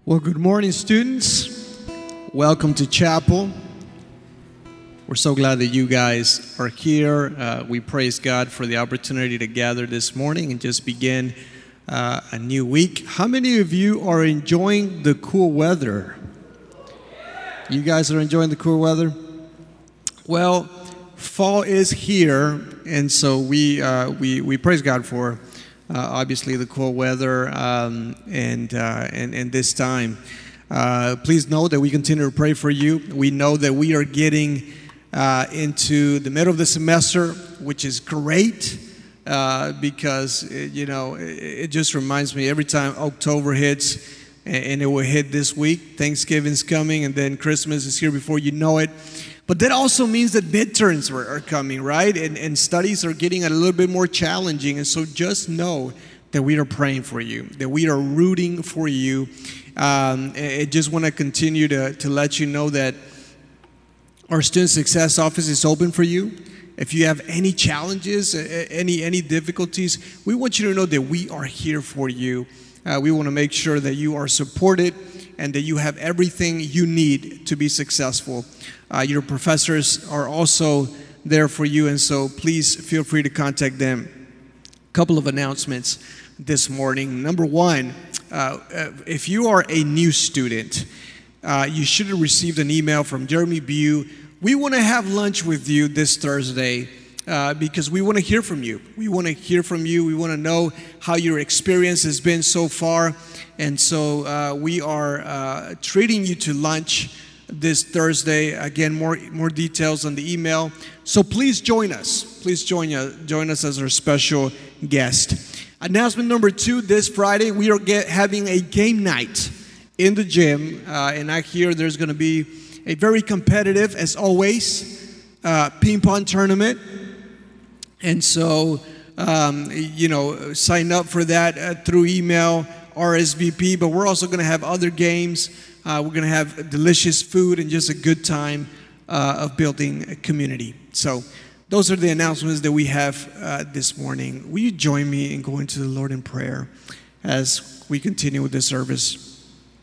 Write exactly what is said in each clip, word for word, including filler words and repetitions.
Well, good morning, students. Welcome to chapel. We're so glad that you guys are here. Uh, we praise God for the opportunity to gather this morning and just begin uh, a new week. How many of you are enjoying the cool weather? You guys are enjoying the cool weather? Well, fall is here, and so we uh, we we praise God for Uh, obviously the cool weather um, and, uh, and and this time. Uh, please know that we continue to pray for you. We know that we are getting uh, into the middle of the semester, which is great uh, because, it, you know, it, it just reminds me every time October hits, and, and it will hit this week, Thanksgiving's coming, and then Christmas is here before you know it. But that also means that midterms are, are coming, right? And, and studies are getting a little bit more challenging. And so just know that we are praying for you, that we are rooting for you. Um, I just want to continue to, to let you know that our Student Success Office is open for you. If you have any challenges, any, any difficulties, we want you to know that we are here for you. Uh, we want to make sure that you are supported and that you have everything you need to be successful. Uh, your professors are also there for you, and so please feel free to contact them. A couple of announcements this morning. Number one, uh, if you are a new student, uh, you should have received an email from Jeremy Bew. We want to have lunch with you this Thursday uh, because we want to hear from you. We want to hear from you. We want to know how your experience has been so far. And so uh, we are uh, treating you to lunch this Thursday. Again, more more details on the email. So please join us. Please join us, join us as our special guest. Announcement number two, this Friday, we are get, having a game night in the gym. Uh, and I hear there's going to be a very competitive, as always, uh, ping pong tournament. And so, um, you know, sign up for that uh, through email, R S V P. But we're also going to have other games. Uh, we're going to have delicious food and just a good time uh, of building a community. So those are the announcements that we have uh, this morning. Will you join me in going to the Lord in prayer as we continue with this service?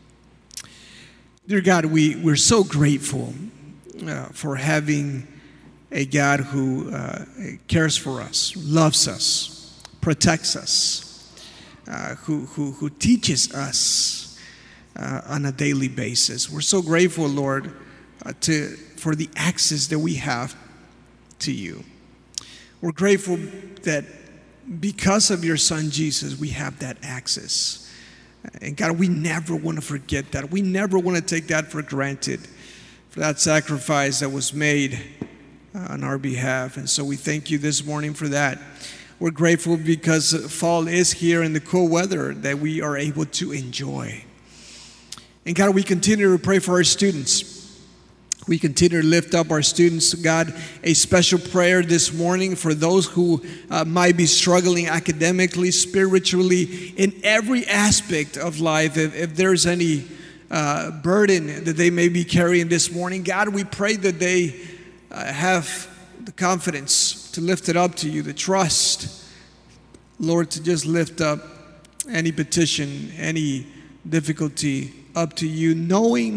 Dear God, we, we're so grateful uh, for having a God who uh, cares for us, loves us, protects us, uh, who, who, who teaches us Uh, on a daily basis. We're so grateful, Lord, uh, to for the access that we have to you. We're grateful that because of your Son, Jesus, we have that access. And God, we never want to forget that. We never want to take that for granted, for that sacrifice that was made uh, on our behalf. And so we thank you this morning for that. We're grateful because fall is here and the cool weather that we are able to enjoy. And God, we continue to pray for our students. We continue to lift up our students. God, a special prayer this morning for those who uh, might be struggling academically, spiritually, in every aspect of life. If, if there's any uh, burden that they may be carrying this morning, God, we pray that they uh, have the confidence to lift it up to you, the trust, Lord, to just lift up any petition, any difficulty up to you, knowing,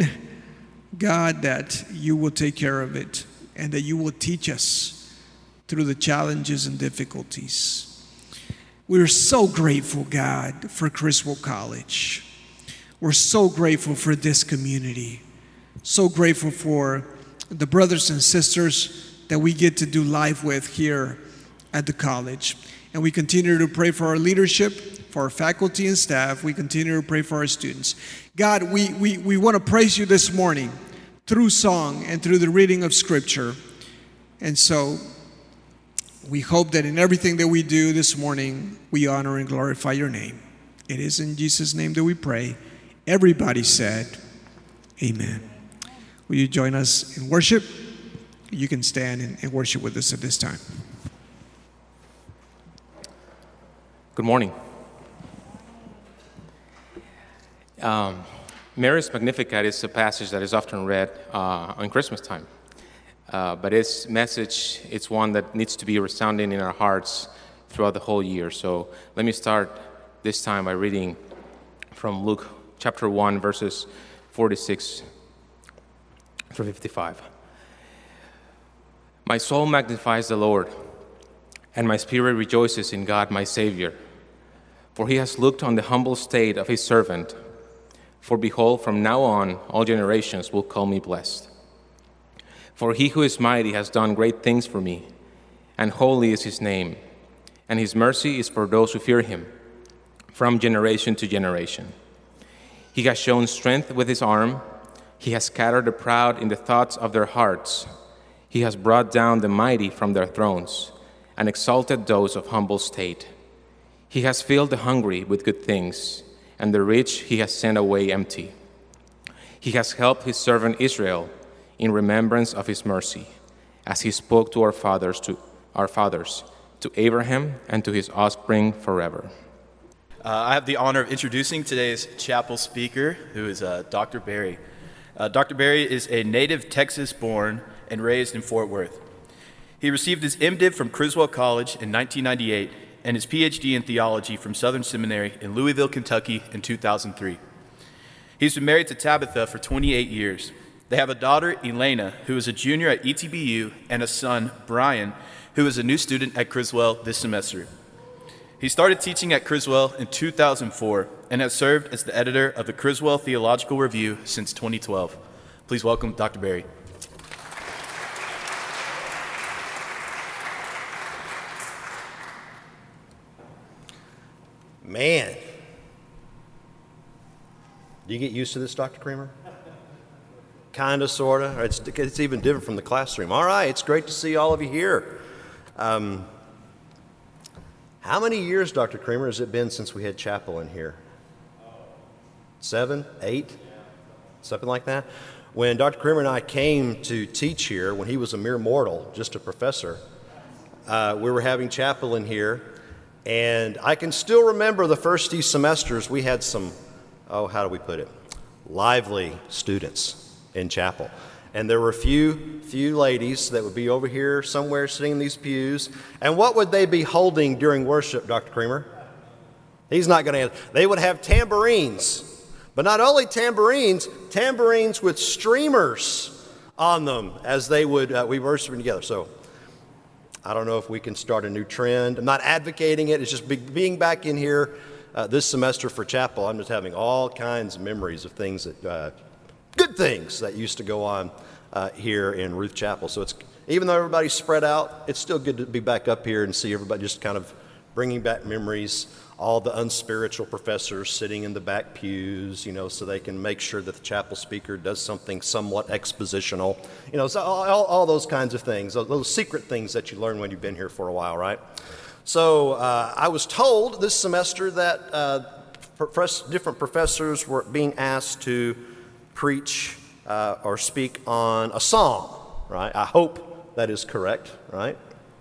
God, that you will take care of it and that you will teach us through the challenges and difficulties. We're so grateful, God, for Criswell College. We're so grateful for this community. So grateful for the brothers and sisters that we get to do life with here at the college. And we continue to pray for our leadership, for our faculty and staff. We continue to pray for our students. God, we, we, we want to praise you this morning through song and through the reading of Scripture. And so we hope that in everything that we do this morning, we honor and glorify your name. It is in Jesus' name that we pray. Everybody said, amen. Will you join us in worship? You can stand and, and worship with us at this time. Good morning. Um, Mary's Magnificat is a passage that is often read uh, on Christmas time. Uh, but its message, it's one that needs to be resounding in our hearts throughout the whole year. So let me start this time by reading from Luke chapter one, verses forty-six through fifty-five. My soul magnifies the Lord, and my spirit rejoices in God my Savior. For he has looked on the humble state of his servant. For behold, from now on all generations will call me blessed. For he who is mighty has done great things for me, and holy is his name, and his mercy is for those who fear him, from generation to generation. He has shown strength with his arm. He has scattered the proud in the thoughts of their hearts. He has brought down the mighty from their thrones, and exalted those of humble state. He has filled the hungry with good things, and the rich he has sent away empty. He has helped his servant Israel in remembrance of his mercy, as he spoke to our fathers, to our fathers, to Abraham and to his offspring forever. Uh, I have the honor of introducing today's chapel speaker, who is uh, Doctor Barry. Uh, Doctor Barry is a native Texas-born and raised in Fort Worth. He received his MDiv from Criswell College in nineteen ninety-eight and his P H D in theology from Southern Seminary in Louisville, Kentucky in two thousand three. He's been married to Tabitha for twenty-eight years. They have a daughter, Elena, who is a junior at E T B U, and a son, Brian, who is a new student at Criswell this semester. He started teaching at Criswell in two thousand four and has served as the editor of the Criswell Theological Review since twenty twelve. Please welcome Doctor Barry. Man, do you get used to this, Doctor Creamer? Kind of, sort of. It's, it's even different from the classroom. All right, it's great to see all of you here. Um, how many years, Doctor Creamer, has it been since we had chapel in here? Seven, eight, something like that? When Doctor Creamer and I came to teach here, when he was a mere mortal, just a professor, uh, we were having chapel in here. And I can still remember the first few semesters, we had some, oh, how do we put it, lively students in chapel. And there were a few, few ladies that would be over here somewhere sitting in these pews. And what would they be holding during worship, Doctor Creamer? He's not going to answer. They would have tambourines. But not only tambourines, tambourines with streamers on them as they would, uh, we worship together. So I don't know if we can start a new trend. I'm not advocating it. It's just be, being back in here uh, this semester for chapel. I'm just having all kinds of memories of things that, uh, good things that used to go on uh, here in Ruth Chapel. So it's, even though everybody's spread out, it's still good to be back up here and see everybody just kind of bringing back memories. All the unspiritual professors sitting in the back pews, you know, so they can make sure that the chapel speaker does something somewhat expositional. You know, so all, all, all those kinds of things, those, those secret things that you learn when you've been here for a while, right? So uh, I was told this semester that uh, profess- different professors were being asked to preach uh, or speak on a psalm, right? I hope that is correct, right?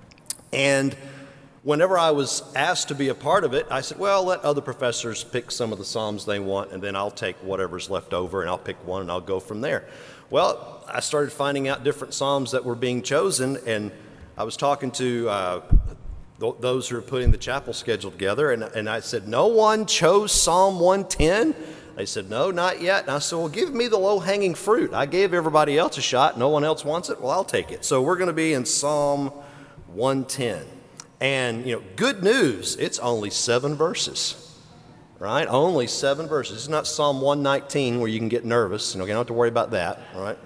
And whenever I was asked to be a part of it, I said, well, let other professors pick some of the psalms they want, and then I'll take whatever's left over, and I'll pick one, and I'll go from there. Well, I started finding out different psalms that were being chosen, and I was talking to uh, th- those who are putting the chapel schedule together, and, and I said, no one chose Psalm one ten? They said, no, not yet. And I said, well, give me the low-hanging fruit. I gave everybody else a shot. No one else wants it. Well, I'll take it. So we're going to be in Psalm one ten. And, you know, good news, it's only seven verses, right? Only seven verses. It's not Psalm one nineteen where you can get nervous. You know, you don't have to worry about that, right?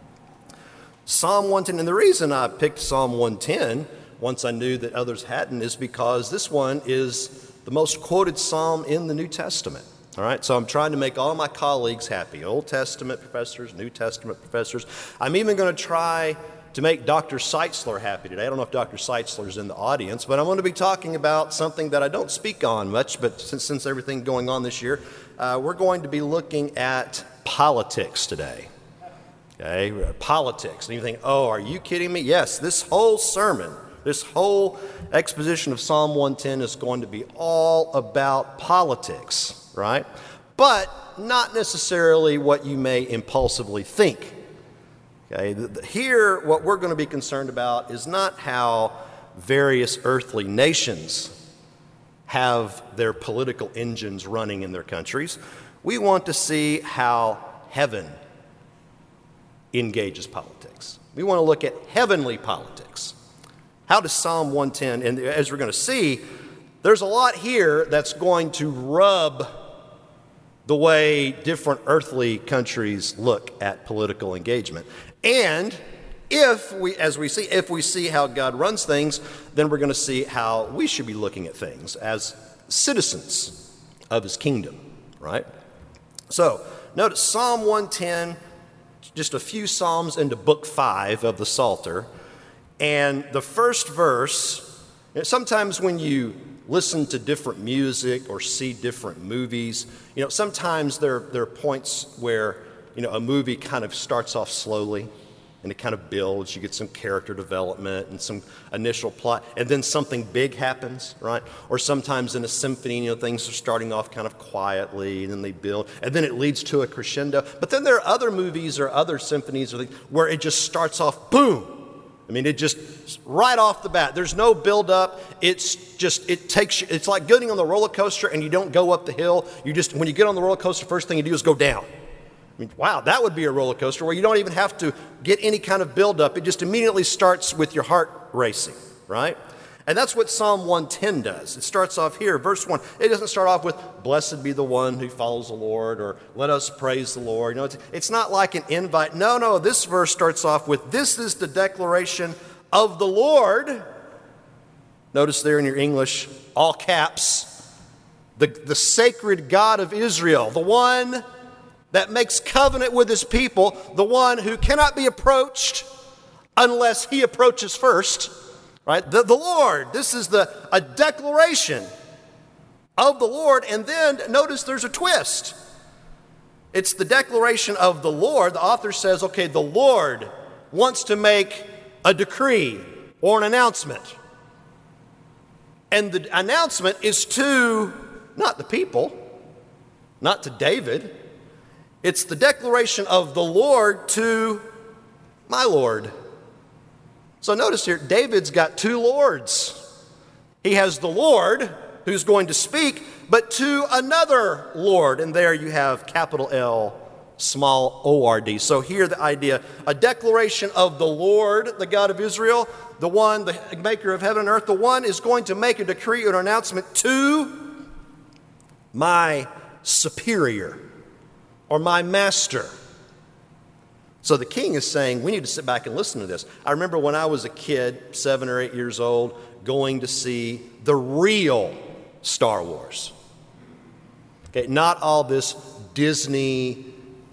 Psalm one ten, and the reason I picked Psalm one ten, once I knew that others hadn't, is because this one is the most quoted psalm in the New Testament, all right? So I'm trying to make all my colleagues happy, Old Testament professors, New Testament professors. I'm even going to try to make Doctor Seitzler happy today. I don't know if Doctor Seitzler is in the audience, but I'm going to be talking about something that I don't speak on much, but since, since everything going on this year, uh, we're going to be looking at politics today. Okay, politics. And you think, oh, are you kidding me? Yes, this whole sermon, this whole exposition of Psalm one ten is going to be all about politics, right? But not necessarily what you may impulsively think. Okay, here, what we're going to be concerned about is not how various earthly nations have their political engines running in their countries. We want to see how heaven engages politics. We want to look at heavenly politics. How does Psalm one ten, and as we're going to see, there's a lot here that's going to rub the way different earthly countries look at political engagement. And if we, as we see, if we see how God runs things, then we're going to see how we should be looking at things as citizens of his kingdom, right? So, notice Psalm one ten, just a few Psalms into book five of the Psalter. And the first verse, sometimes when you listen to different music or see different movies, you know, sometimes there, there are points where, you know, a movie kind of starts off slowly and it kind of builds. You get some character development and some initial plot, and then something big happens, right? Or sometimes in a symphony, you know, things are starting off kind of quietly and then they build, and then it leads to a crescendo. But then there are other movies or other symphonies or things where it just starts off, boom. I mean, it just, right off the bat, there's no build-up. It's just, it takes you, it's like getting on the roller coaster and you don't go up the hill. You just, when you get on the roller coaster, first thing you do is go down. I mean, wow, that would be a roller coaster where you don't even have to get any kind of build-up. It just immediately starts with your heart racing, right? And that's what Psalm one ten does. It starts off here, verse one. It doesn't start off with, blessed be the one who follows the Lord, or let us praise the Lord. You know, it's, it's not like an invite. No, no, this verse starts off with, this is the declaration of the Lord. Notice there in your English, all caps, the, the sacred God of Israel, the one that makes covenant with his people, the one who cannot be approached unless he approaches first. Right? The, the Lord, this is the a declaration of the Lord, and then notice there's a twist. It's the declaration of the Lord. The author says, okay, the Lord wants to make a decree or an announcement. And the announcement is to, not the people, not to David. It's the declaration of the Lord to my Lord. So notice here, David's got two lords. He has the Lord who's going to speak, but to another Lord. And there you have capital L, small O R D. So here the idea, a declaration of the Lord, the God of Israel, the one, the maker of heaven and earth, the one is going to make a decree or an announcement to my superior or my master. So the king is saying, we need to sit back and listen to this. I remember when I was a kid, seven or eight years old, going to see the real Star Wars. Okay, not all this Disney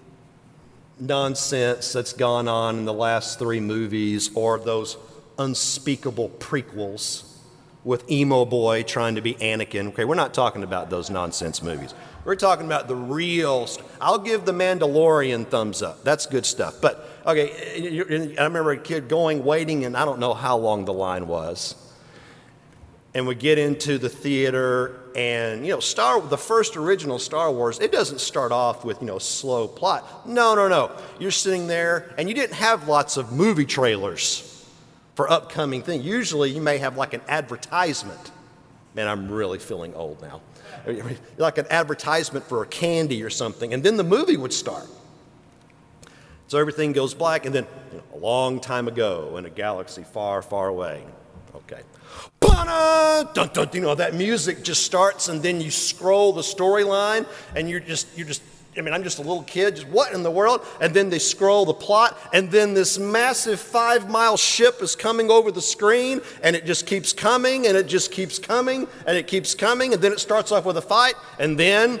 nonsense that's gone on in the last three movies, or those unspeakable prequels with emo boy trying to be Anakin. Okay, we're not talking about those nonsense movies. We're talking about the real stuff. I'll give The Mandalorian thumbs up. That's good stuff. But, okay, I remember a kid going, waiting, and I don't know how long the line was. And we get into the theater, and, you know, Star, the first original Star Wars, it doesn't start off with, you know, slow plot. No, no, no. You're sitting there, and you didn't have lots of movie trailers for upcoming things. Usually you may have like an advertisement. Man, I'm really feeling old now. Like an advertisement for a candy or something, and then the movie would start. So everything goes black, and then, you know, a long time ago in a galaxy far, far away. Okay. Dun, dun, you know, that music just starts, and then you scroll the storyline, and you're just, you're just, I mean, I'm just a little kid, just what in the world? And then they scroll the plot, and then this massive five-mile ship is coming over the screen, and it just keeps coming, and it just keeps coming, and it keeps coming, and then it starts off with a fight, and then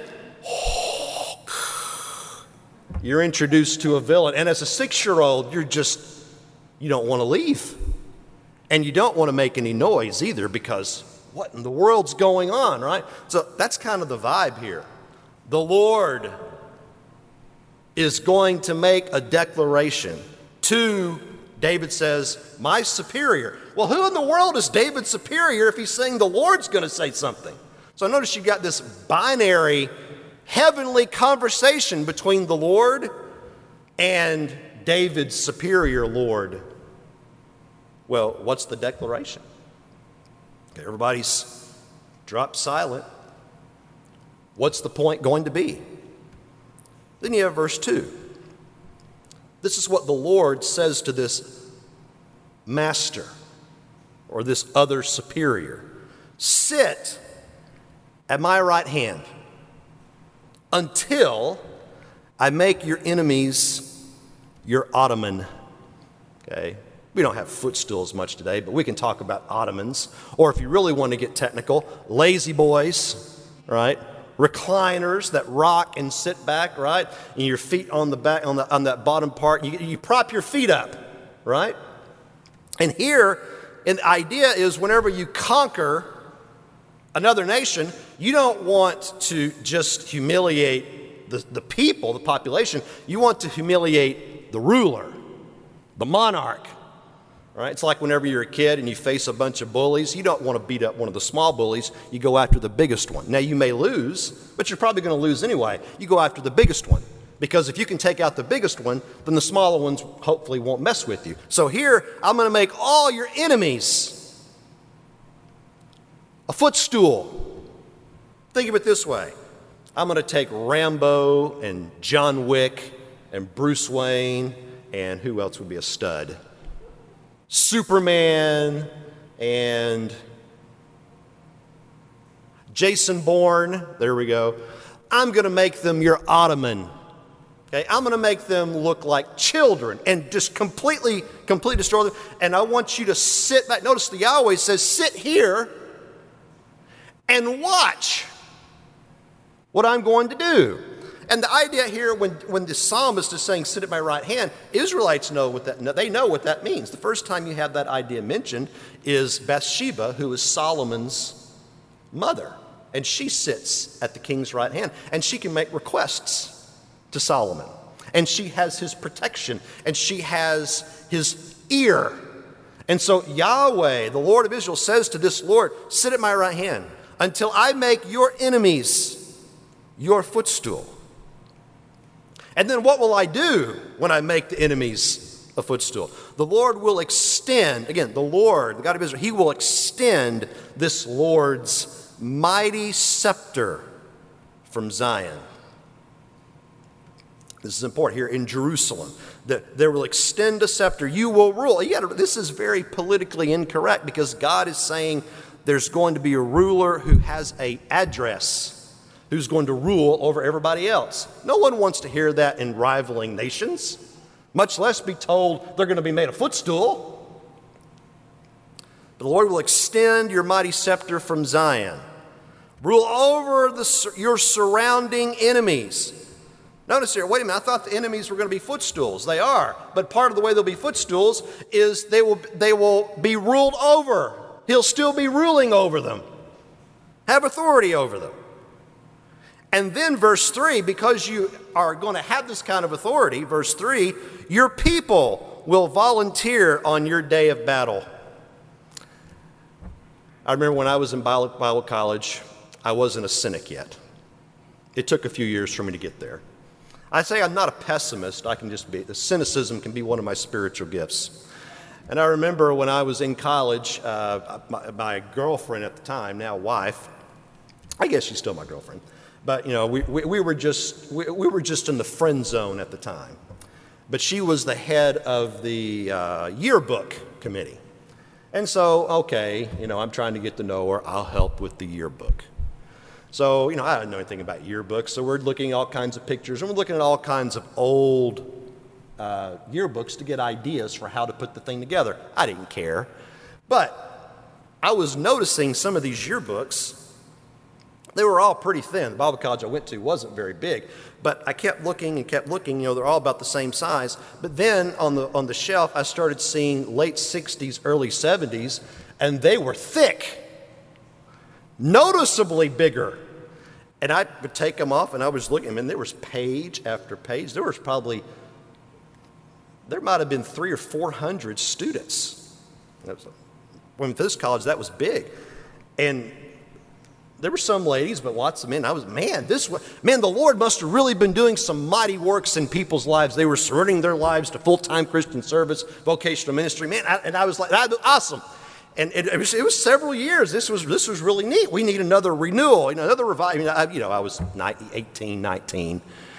you're introduced to a villain. And as a six-year-old, you're just, you don't want to leave. And you don't want to make any noise either, because what in the world's going on, right? So that's kind of the vibe here. The Lord is going to make a declaration to, David says, my superior. Well, who in the world is David's superior if he's saying the Lord's going to say something? So notice you've got this binary, heavenly conversation between the Lord and David's superior Lord. Well, what's the declaration? Okay, everybody's dropped silent. What's the point going to be? Then you have verse two. This is what the Lord says to this master or this other superior. Sit at my right hand until I make your enemies your ottoman. Okay? We don't have footstools much today, but we can talk about ottomans. Or if you really want to get technical, lazy boys, right? Recliners that rock and sit back, right? And your feet on the back, on the on that bottom part. You, you prop your feet up, right? And here, and the idea is whenever you conquer another nation, you don't want to just humiliate the, the people, the population. You want to humiliate the ruler, the monarch. Right? It's like whenever you're a kid and you face a bunch of bullies, you don't want to beat up one of the small bullies. You go after the biggest one. Now, you may lose, but you're probably going to lose anyway. You go after the biggest one, because if you can take out the biggest one, then the smaller ones hopefully won't mess with you. So here, I'm going to make all your enemies a footstool. Think of it this way. I'm going to take Rambo and John Wick and Bruce Wayne, and who else would be a stud? Superman and Jason Bourne. There we go. I'm going to make them your ottoman. Okay, I'm going to make them look like children and just completely, completely destroy them. And I want you to sit back. Notice the Yahweh says, sit here and watch what I'm going to do. And the idea here, when, when the psalmist is saying, sit at my right hand, Israelites know what that, they know what that means. The first time you have that idea mentioned is Bathsheba, who is Solomon's mother. And she sits at the king's right hand, and she can make requests to Solomon. And she has his protection, and she has his ear. And so Yahweh, the Lord of Israel, says to this Lord, sit at my right hand until I make your enemies your footstool. And then what will I do when I make the enemies a footstool? The Lord will extend, again, the Lord, the God of Israel, he will extend this Lord's mighty scepter from Zion. This is important here in Jerusalem. That there will extend a scepter. You will rule. You gotta, this is very politically incorrect, because God is saying there's going to be a ruler who has an address, who's going to rule over everybody else. No one wants to hear that in rivaling nations, much less be told they're going to be made a footstool. The Lord will extend your mighty scepter from Zion. Rule over the, your surrounding enemies. Notice here, wait a minute, I thought the enemies were going to be footstools. They are. But part of the way they'll be footstools is they will, they will be ruled over. He'll still be ruling over them, have authority over them. And then verse three, because you are going to have this kind of authority, verse three, your people will volunteer on your day of battle. I remember when I was in Bible, Bible college, I wasn't a cynic yet. It took a few years for me to get there. I say I'm not a pessimist. I can just be, the cynicism can be one of my spiritual gifts. And I remember when I was in college, uh, my, my girlfriend at the time, now wife, I guess she's still my girlfriend, but you know, we, we, we were just we, we were just in the friend zone at the time. But she was the head of the uh, yearbook committee. And so, okay, you know, I'm trying to get to know her. I'll help with the yearbook. So, you know, I didn't know anything about yearbooks, so we're looking at all kinds of pictures, and we're looking at all kinds of old uh, yearbooks to get ideas for how to put the thing together. I didn't care. But I was noticing some of these yearbooks. They were all pretty thin. The Bible college I went to wasn't very big. But I kept looking and kept looking. You know, they're all about the same size. But then on the on the shelf, I started seeing late sixties, early seventies, and they were thick, noticeably bigger. And I would take them off, and I was looking. I mean, there was page after page. There was probably, there might have been three or four hundred students. That was, when this college, that was big. And there were some ladies, but lots of men. I was, man, this was, man, the Lord must have really been doing some mighty works in people's lives. They were surrendering their lives to full-time Christian service, vocational ministry. Man, I, and I was like, that was awesome. And it, it, was, it was several years. This was this was really neat. We need another renewal, you know, another revival. I mean, I, you know, I was eighteen, nineteen.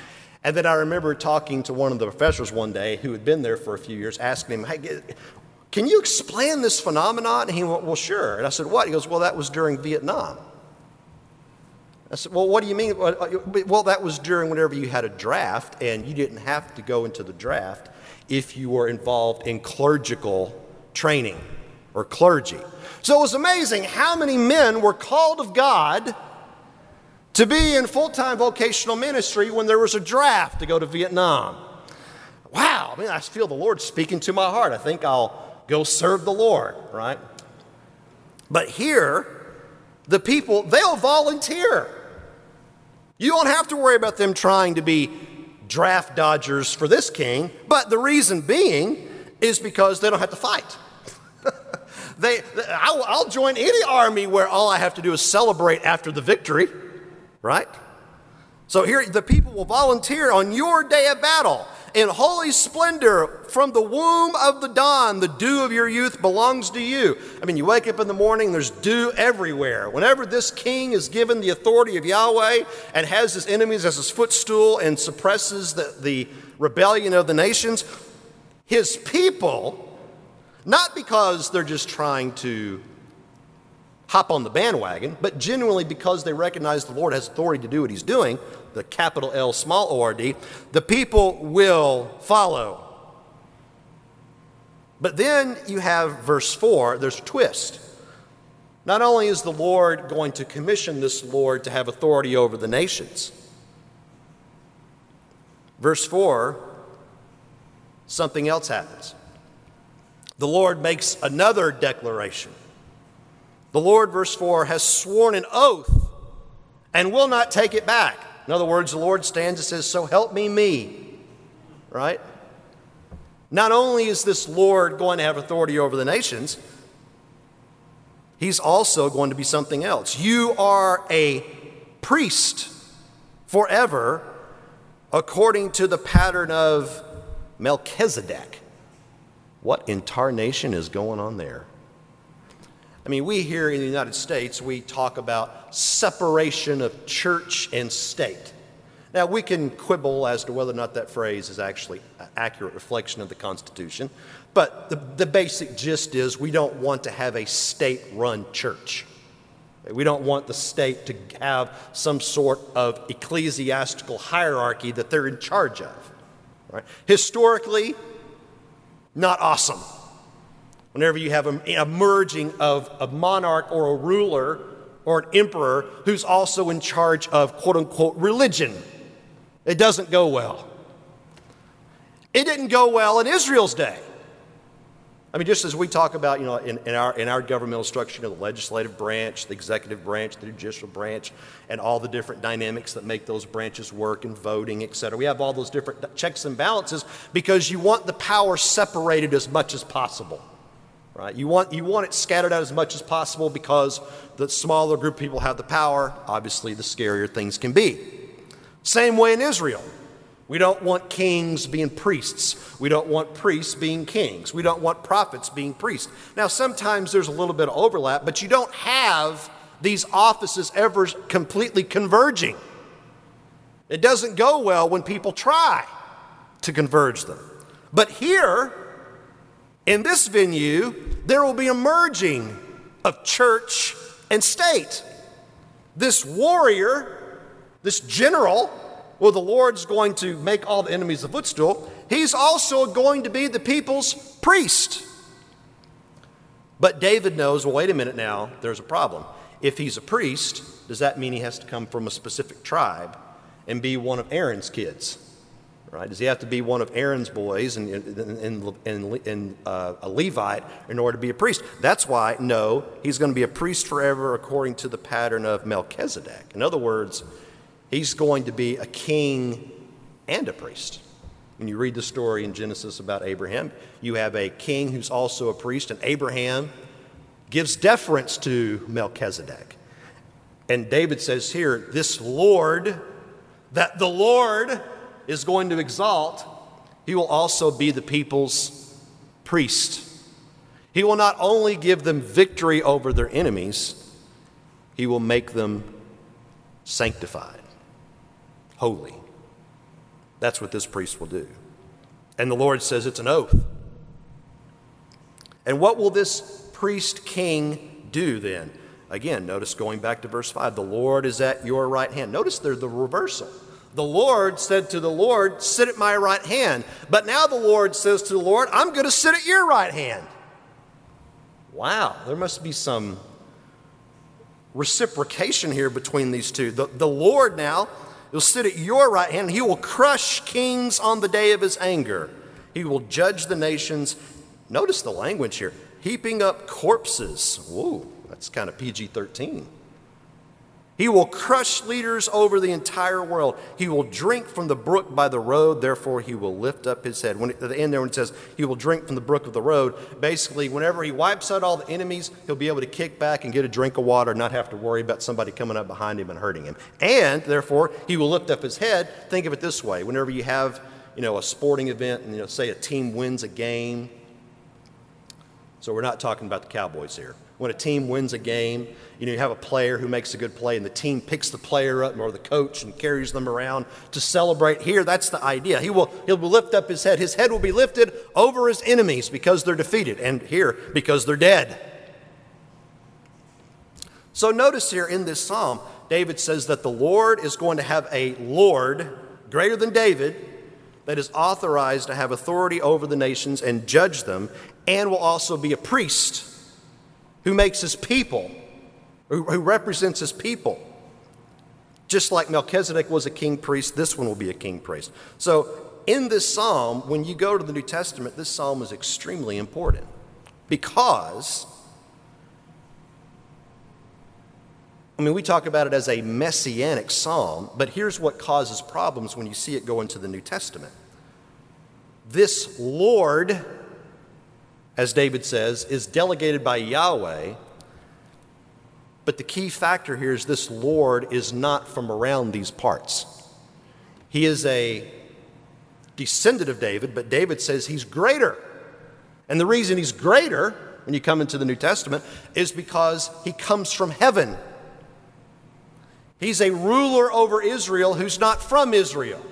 And then I remember talking to one of the professors one day who had been there for a few years, asking him, hey, can you explain this phenomenon? And he went, well, sure. And I said, what? He goes, well, that was during Vietnam. I said, well, what do you mean? Well, that was during whenever you had a draft, and you didn't have to go into the draft if you were involved in clerical training or clergy. So it was amazing how many men were called of God to be in full-time vocational ministry when there was a draft to go to Vietnam. Wow, I mean, I feel the Lord speaking to my heart. I think I'll go serve the Lord, right? But here, the people, they'll volunteer. You don't have to worry about them trying to be draft dodgers for this king, but the reason being is because they don't have to fight. they, I'll, I'll join any army where all I have to do is celebrate after the victory, right? So here, the people will volunteer on your day of battle. In holy splendor, from the womb of the dawn, the dew of your youth belongs to you. I mean, you wake up in the morning, there's dew everywhere. Whenever this king is given the authority of Yahweh and has his enemies as his footstool and suppresses the, the rebellion of the nations, his people, not because they're just trying to hop on the bandwagon, but genuinely because they recognize the Lord has authority to do what he's doing, the capital L, small O R D, the people will follow. But then you have verse four, there's a twist. Not only is the Lord going to commission this Lord to have authority over the nations, verse four, something else happens. The Lord makes another declaration. The Lord, verse four, has sworn an oath and will not take it back. In other words, the Lord stands and says, so help me me, right? Not only is this Lord going to have authority over the nations, he's also going to be something else. You are a priest forever according to the pattern of Melchizedek. What in tarnation is going on there? I mean, we here in the United States, we talk about separation of church and state. Now, we can quibble as to whether or not that phrase is actually an accurate reflection of the Constitution, but the, the basic gist is we don't want to have a state-run church. We don't want the state to have some sort of ecclesiastical hierarchy that they're in charge of. Right? Historically, not awesome. Whenever you have a, a merging of a monarch or a ruler or an emperor who's also in charge of quote-unquote religion, it doesn't go well. It didn't go well in Israel's day. I mean, just as we talk about, you know, in, in our in our governmental structure, you know, the legislative branch, the executive branch, the judicial branch, and all the different dynamics that make those branches work, and voting, et cetera. We have all those different checks and balances because you want the power separated as much as possible. Right? You want, you want it scattered out as much as possible because the smaller group of people have the power. Obviously, the scarier things can be. Same way in Israel. We don't want kings being priests. We don't want priests being kings. We don't want prophets being priests. Now, sometimes there's a little bit of overlap, but you don't have these offices ever completely converging. It doesn't go well when people try to converge them. But here, in this venue, there will be a merging of church and state. This warrior, this general, well, the Lord's going to make all the enemies a footstool. He's also going to be the people's priest. But David knows, well, wait a minute now, there's a problem. If he's a priest, does that mean he has to come from a specific tribe and be one of Aaron's kids? Right? Does he have to be one of Aaron's boys and, and, and, and uh, a Levite in order to be a priest? That's why, no, he's going to be a priest forever according to the pattern of Melchizedek. In other words, he's going to be a king and a priest. When you read the story in Genesis about Abraham, you have a king who's also a priest, and Abraham gives deference to Melchizedek. And David says here, this Lord, that the Lord is going to exalt, he will also be the people's priest. He will not only give them victory over their enemies, he will make them sanctified, holy. That's what this priest will do. And the Lord says it's an oath. And what will this priest king do then? Again, notice going back to verse five, the Lord is at your right hand. Notice there's the reversal. The Lord said to the Lord, sit at my right hand. But now the Lord says to the Lord, I'm going to sit at your right hand. Wow, there must be some reciprocation here between these two. The, the Lord now will sit at your right hand. He will crush kings on the day of his anger. He will judge the nations. Notice the language here. Heaping up corpses. Whoa, that's kind of P G thirteen. He will crush leaders over the entire world. He will drink from the brook by the road, therefore he will lift up his head. When it, at the end there when it says he will drink from the brook of the road, basically whenever he wipes out all the enemies, he'll be able to kick back and get a drink of water, not have to worry about somebody coming up behind him and hurting him. And therefore he will lift up his head. Think of it this way. Whenever you have, you know, a sporting event and, you know, say a team wins a game. So we're not talking about the Cowboys here. When a team wins a game, you know, you have a player who makes a good play and the team picks the player up or the coach and carries them around to celebrate. Here, that's the idea. He will, he'll lift up his head. His head will be lifted over his enemies because they're defeated, and here, because they're dead. So notice here in this psalm, David says that the Lord is going to have a Lord greater than David that is authorized to have authority over the nations and judge them, and will also be a priest who makes his people, who, who represents his people. Just like Melchizedek was a king priest, this one will be a king priest. So in this psalm, when you go to the New Testament, this psalm is extremely important because, I mean, we talk about it as a messianic psalm, but here's what causes problems when you see it go into the New Testament. This Lord, as David says, is delegated by Yahweh, but the key factor here is this Lord is not from around these parts. He is a descendant of David, but David says he's greater. And the reason he's greater, when you come into the New Testament, is because he comes from heaven. He's a ruler over Israel who's not from Israel.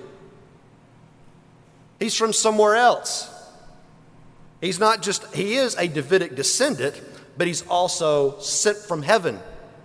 He's from somewhere else. He's not just, he is a Davidic descendant, but he's also sent from heaven.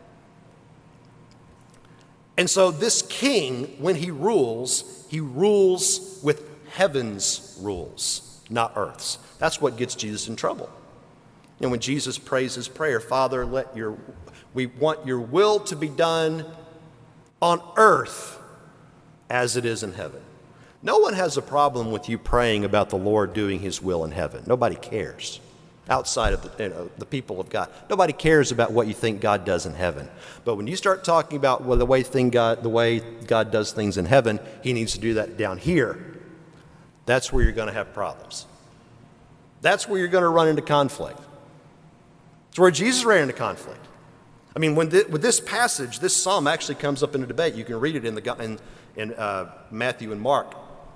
And so this king, when he rules, he rules with heaven's rules, not earth's. That's what gets Jesus in trouble. And when Jesus prays his prayer, Father, let your, we want your will to be done on earth as it is in heaven. No one has a problem with you praying about the Lord doing his will in heaven. Nobody cares outside of the, you know, the people of God. Nobody cares about what you think God does in heaven. But when you start talking about well, the way thing God, the way God does things in heaven, he needs to do that down here. That's where you're going to have problems. That's where you're going to run into conflict. It's where Jesus ran into conflict. I mean, when the, with this passage, this psalm actually comes up in a debate. You can read it in the in, in uh, Matthew and Mark.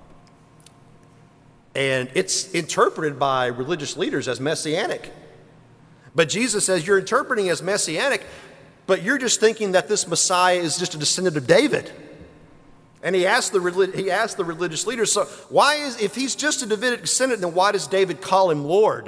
And it's interpreted by religious leaders as messianic. But Jesus says you're interpreting as messianic, but you're just thinking that this Messiah is just a descendant of David. And he asked the he asked the religious leaders, so why is, if he's just a Davidic descendant, then why does David call him Lord?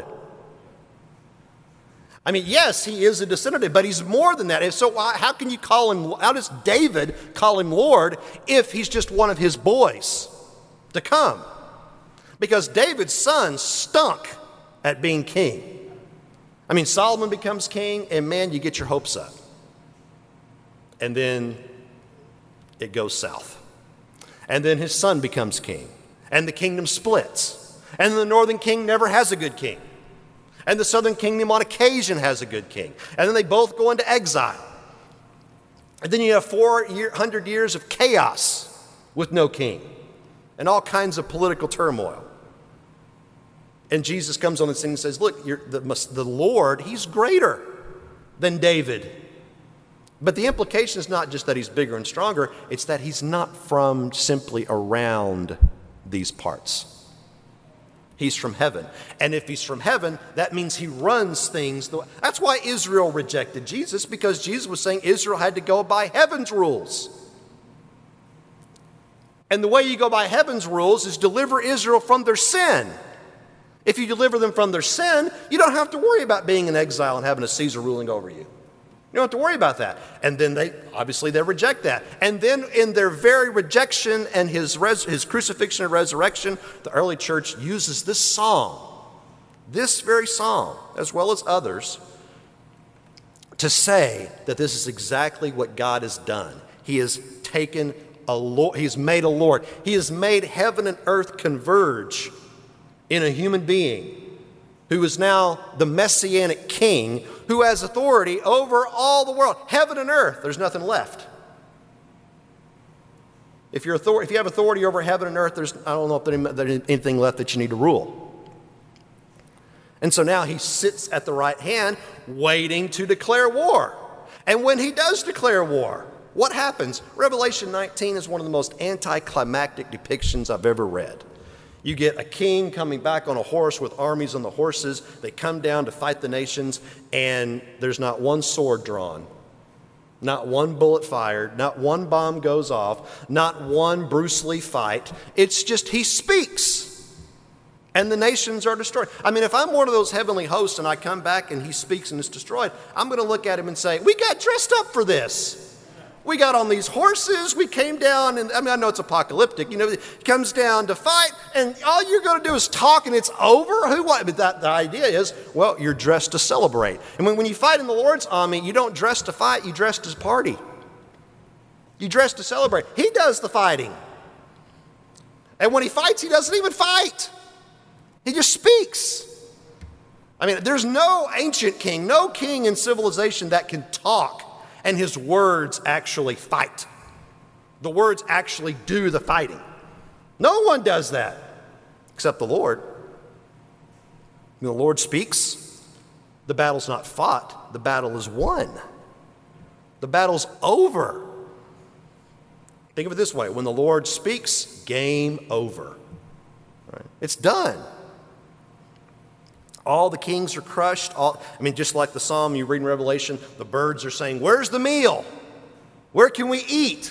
I mean, yes, he is a descendant, but he's more than that. If so, why, how can you call him, how does David call him Lord if he's just one of his boys to come? Because David's son stunk at being king. I mean, Solomon becomes king, and man, you get your hopes up. And then it goes south. And then his son becomes king, and the kingdom splits. And the northern king never has a good king. And the southern kingdom on occasion has a good king. And then they both go into exile. And then you have four hundred years of chaos with no king and all kinds of political turmoil. And Jesus comes on the scene and says, look, you're the, the Lord, he's greater than David. But the implication is not just that he's bigger and stronger, it's that he's not from simply around these parts. He's from heaven. And if he's from heaven, that means he runs things. The, that's why Israel rejected Jesus, because Jesus was saying Israel had to go by heaven's rules. And the way you go by heaven's rules is deliver Israel from their sin. If you deliver them from their sin, you don't have to worry about being in exile and having a Caesar ruling over you. You don't have to worry about that. And then they, obviously they reject that. And then in their very rejection and his, res, his crucifixion and resurrection, the early church uses this psalm, this very psalm, as well as others, to say that this is exactly what God has done. He has taken a Lord, he's made a Lord. He has made heaven and earth converge in a human being who is now the Messianic king who has authority over all the world, heaven and earth. There's nothing left. If, you're author- if you have authority over heaven and earth, there's, I don't know if there's anything left that you need to rule. And so now he sits at the right hand waiting to declare war. And when he does declare war, what happens? Revelation nineteen is one of the most anticlimactic depictions I've ever read. You get a king coming back on a horse with armies on the horses. They come down to fight the nations, and there's not one sword drawn, not one bullet fired, not one bomb goes off, not one Bruce Lee fight. It's just he speaks, and the nations are destroyed. I mean, if I'm one of those heavenly hosts and I come back and he speaks and it's destroyed, I'm going to look at him and say, we got dressed up for this. We got on these horses, we came down, and I mean, I know it's apocalyptic, you know, it comes down to fight, and all you're going to do is talk and it's over? Who, what? But that, the idea is, well, you're dressed to celebrate. And when, when you fight in the Lord's army, you don't dress to fight, you dress to party. You dress to celebrate. He does the fighting. And when he fights, he doesn't even fight. He just speaks. I mean, there's no ancient king, no king in civilization that can talk and his words actually fight. The words actually do the fighting. No one does that except the Lord. When the Lord speaks, the battle's not fought, the battle is won. The battle's over. Think of it this way: when the Lord speaks, game over. Right? It's done. All the kings are crushed. All, I mean, just like the psalm you read in Revelation, the birds are saying, where's the meal? Where can we eat?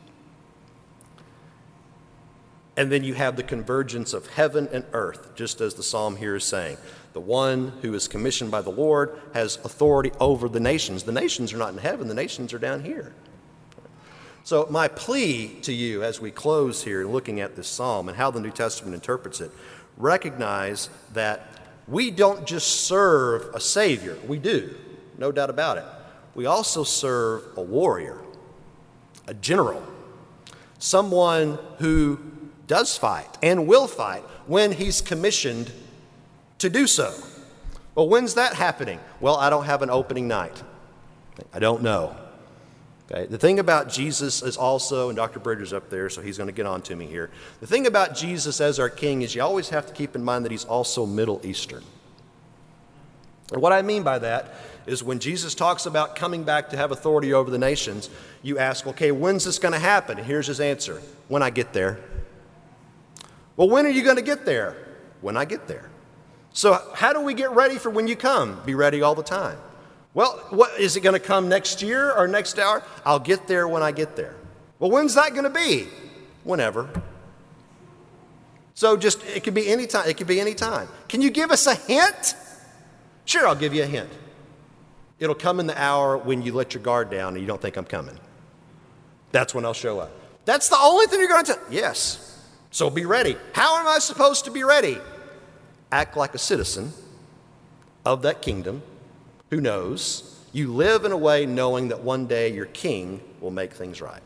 And then you have the convergence of heaven and earth, just as the psalm here is saying. The one who is commissioned by the Lord has authority over the nations. The nations are not in heaven, the nations are down here. So my plea to you as we close here looking at this psalm and how the New Testament interprets it, recognize that we don't just serve a Savior. We do, no doubt about it. We also serve a warrior, a general, someone who does fight and will fight when he's commissioned to do so. Well, when's that happening? Well, I don't have an opening night. I don't know. Okay. The thing about Jesus is also, and Doctor Bridger's up there, so he's going to get on to me here. The thing about Jesus as our king is you always have to keep in mind that he's also Middle Eastern. And what I mean by that is when Jesus talks about coming back to have authority over the nations, you ask, okay, when's this going to happen? And here's his answer: when I get there. Well, when are you going to get there? When I get there. So how do we get ready for when you come? Be ready all the time. Well, what is it going to come next year or next hour? I'll get there when I get there. Well, when's that going to be? Whenever. So just, it could be any time. It could be any time. Can you give us a hint? Sure, I'll give you a hint. It'll come in the hour when you let your guard down and you don't think I'm coming. That's when I'll show up. That's the only thing you're going to tell. Yes. So be ready. How am I supposed to be ready? Act like a citizen of that kingdom who knows you live in a way knowing that one day your king will make things right.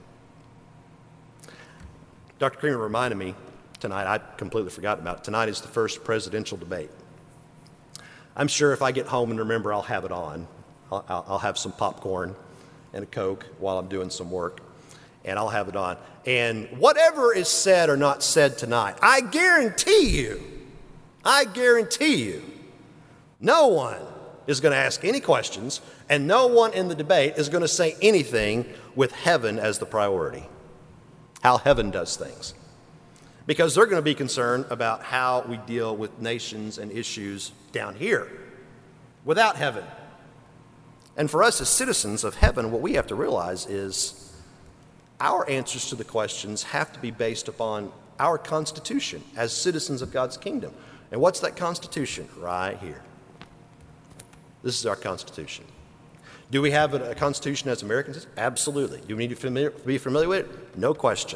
Doctor Creamer reminded me tonight, I completely forgot about it. Tonight is the first presidential debate. I'm sure if I get home and remember, I'll have it on. I'll, I'll have some popcorn and a Coke while I'm doing some work, and I'll have it on. And whatever is said or not said tonight, I guarantee you, I guarantee you, no one is going to ask any questions, and no one in the debate is going to say anything with heaven as the priority, how heaven does things. Because they're going to be concerned about how we deal with nations and issues down here without heaven. And for us as citizens of heaven, what we have to realize is our answers to the questions have to be based upon our Constitution as citizens of God's kingdom. And what's that Constitution? Right here. This is our Constitution. Do we have a, a Constitution as Americans? Absolutely. Do we need to familiar, be familiar with it? No question.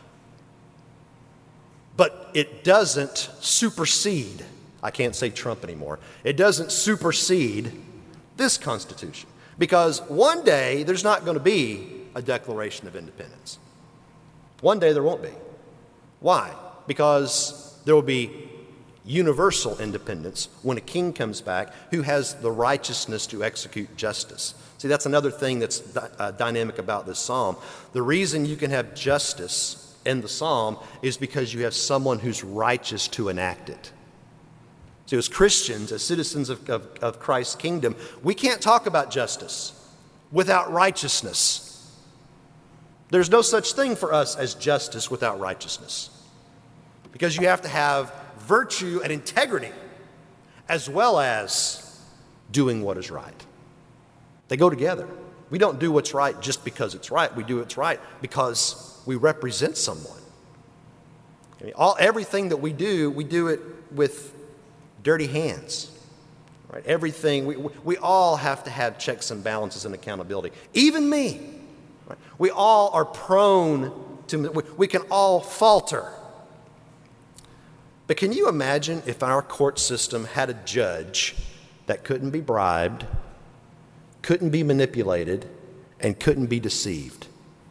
But it doesn't supersede, I can't say Trump anymore, it doesn't supersede this Constitution. Because one day there's not going to be a Declaration of Independence. One day there won't be. Why? Because there will be universal independence when a king comes back who has the righteousness to execute justice. See, that's another thing that's di- uh, dynamic about this psalm. The reason you can have justice in the psalm is because you have someone who's righteous to enact it. So as Christians, as citizens of, of, of Christ's kingdom, we can't talk about justice without righteousness. There's no such thing for us as justice without righteousness. Because you have to have virtue and integrity as well as doing what is right. They go together. We don't do what's right just because it's right. We do what's right because we represent someone. I mean, all, everything that we do, we do it with dirty hands. Right? Everything, we, we all have to have checks and balances and accountability. Even me. Right? We all are prone to, we, we can all falter. But can you imagine if our court system had a judge that couldn't be bribed, couldn't be manipulated, and couldn't be deceived?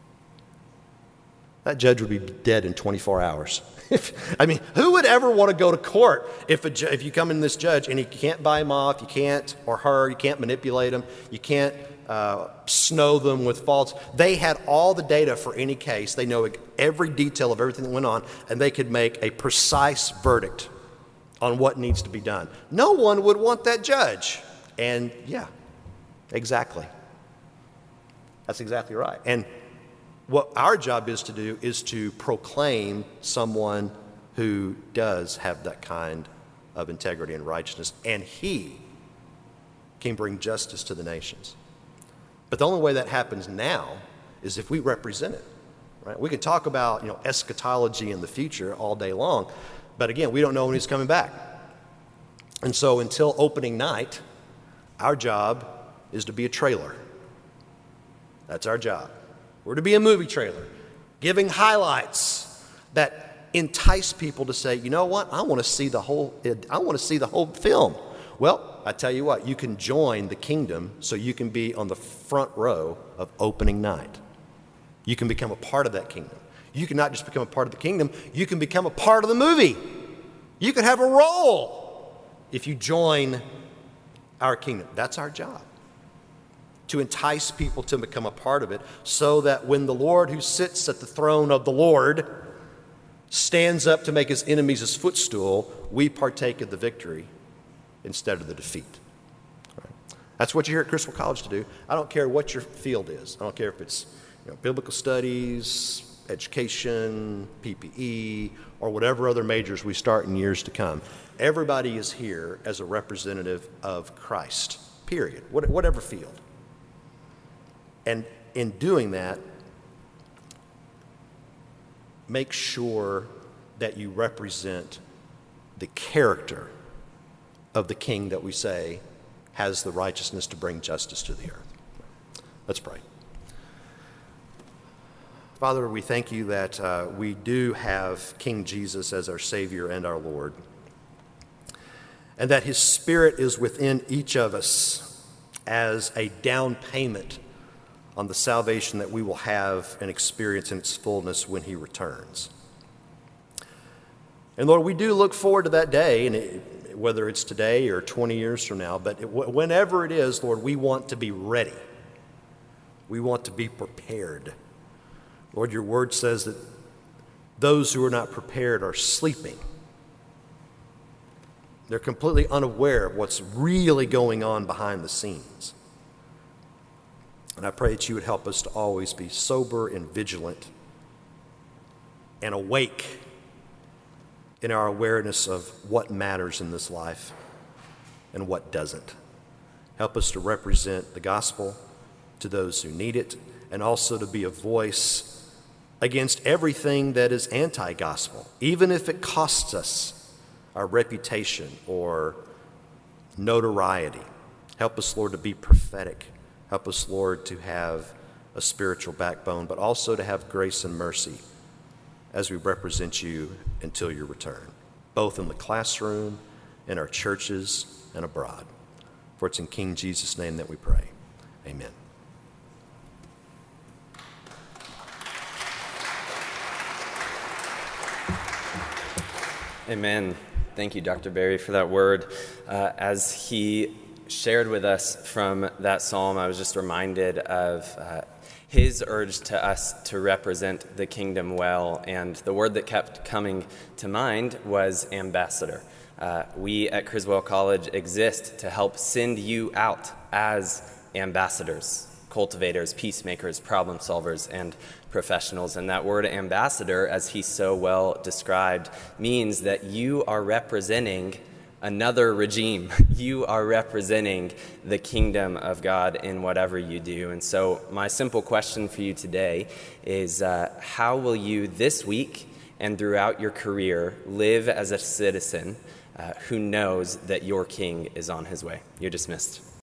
That judge would be dead in twenty-four hours. I mean, who would ever want to go to court if, a ju- if you come in this judge and you can't buy him off, you can't, or her, you can't manipulate them, you can't uh, snow them with faults. They had all the data for any case. They know every detail of everything that went on, and they could make a precise verdict on what needs to be done. No one would want that judge. And yeah, exactly. That's exactly right. And what our job is to do is to proclaim someone who does have that kind of integrity and righteousness, and he can bring justice to the nations. But the only way that happens now is if we represent it. Right? We can talk about, you know, eschatology in the future all day long, but again, we don't know when he's coming back. And so until opening night, our job is to be a trailer. That's our job. We're to be a movie trailer, giving highlights that entice people to say, you know what, I want to see the whole, I want to see the whole film. Well, I tell you what, you can join the kingdom so you can be on the front row of opening night. You can become a part of that kingdom. You can not just become a part of the kingdom, you can become a part of the movie. You can have a role if you join our kingdom. That's our job. To entice people to become a part of it so that when the Lord who sits at the throne of the Lord stands up to make his enemies his footstool, we partake of the victory instead of the defeat. All right. That's what you're here at Criswell College to do. I don't care what your field is. I don't care if it's, you know, biblical studies, education, P P E, or whatever other majors we start in years to come. Everybody is here as a representative of Christ, period, what, whatever field. And in doing that, make sure that you represent the character of the king that we say has the righteousness to bring justice to the earth. Let's pray. Father, we thank you that uh, we do have King Jesus as our Savior and our Lord, and that his Spirit is within each of us as a down payment on the salvation that we will have and experience in its fullness when he returns. And Lord, we do look forward to that day, and it, whether it's today or twenty years from now, but it, whenever it is, Lord, we want to be ready. We want to be prepared. Lord, your word says that those who are not prepared are sleeping. They're completely unaware of what's really going on behind the scenes. And I pray that you would help us to always be sober and vigilant and awake in our awareness of what matters in this life and what doesn't. Help us to represent the gospel to those who need it, and also to be a voice against everything that is anti-gospel, even if it costs us our reputation or notoriety. Help us, Lord, to be prophetic. Help us, Lord, to have a spiritual backbone, but also to have grace and mercy as we represent you until your return, both in the classroom, in our churches, and abroad. For it's in King Jesus' name that we pray. Amen. Amen. Thank you, Doctor Barry, for that word. Uh, as he shared with us from that psalm, I was just reminded of uh, his urge to us to represent the kingdom well, and the word that kept coming to mind was ambassador. Uh, we at Criswell College exist to help send you out as ambassadors, cultivators, peacemakers, problem solvers, and professionals. And that word ambassador, as he so well described, means that you are representing another regime. You are representing the kingdom of God in whatever you do. And so my simple question for you today is, uh, how will you this week and throughout your career live as a citizen uh, who knows that your king is on his way? You're dismissed.